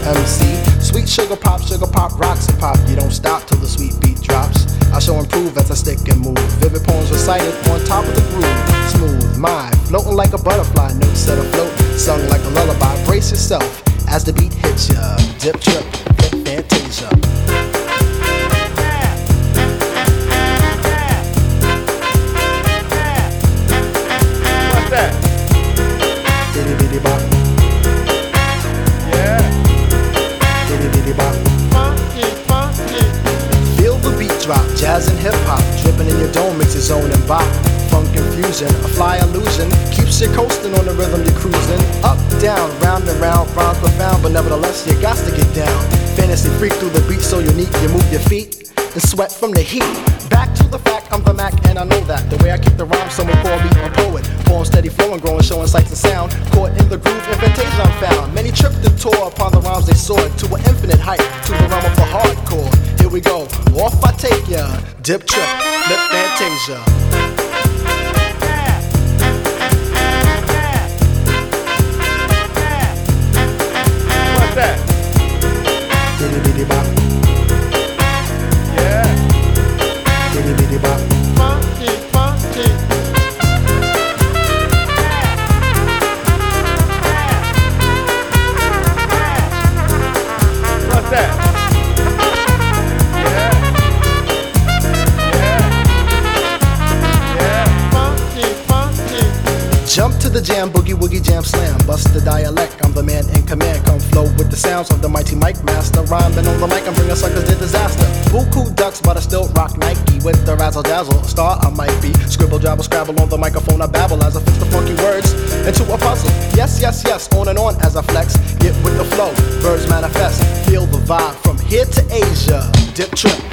MC. Sweet sugar pop, rocks and pop. You don't stop till the sweet beat drops. I shall improve as I stick and move. Vivid poems recited on top of the groove. Smooth, mind, floating like a butterfly. Notes set afloat, sung like a lullaby. Brace yourself as the beat hits ya. Dip, trip, flip, fantasia. What's that? Bitty bitty bop. Yeah. Bitty bitty bop. Funky, funky. Feel the beat drop, jazz and hip hop. Dripping in your dome makes your zone and bop. Funk confusion, a fly illusion. Keeps you coasting on the rhythm you're cruising. Up, down, round and round, rhymes profound. But nevertheless, you got to get down. Fantasy freak through the beat so unique. You move your feet and sweat from the heat. Back to the fact, I'm the Mac and I know that. The way I kick the rhyme, someone call me a poet. Poem steady flowing, growing, showing sights and sound. Caught in the groove, in fantasia I'm found. Many tripped and tore upon the rhymes they soared to an infinite height, to the realm of the hardcore. Here we go, off I take ya. Dip, trip, lip, fantasia. What's that? Bitty bitty bop. Yeah. Bitty bitty bop. Funky, funky. What's that? Yeah. Yeah. Yeah. Funky, funky. Jump to the jam, boogie woogie jam slam. Bust the dialect, I'm the man in command. Come flow with the sounds of the mighty mic master. Rhyming on the mic and bringing suckers to disaster. Buku ducks, but I still rock Nike. With the razzle dazzle, a star I might be. Scribble, jabble, scrabble on the microphone, I babble as I fix the funky words into a puzzle. Yes, yes, yes, on and on as I flex. Get with the flow, birds manifest. Feel the vibe from here to Asia. Dip, trip,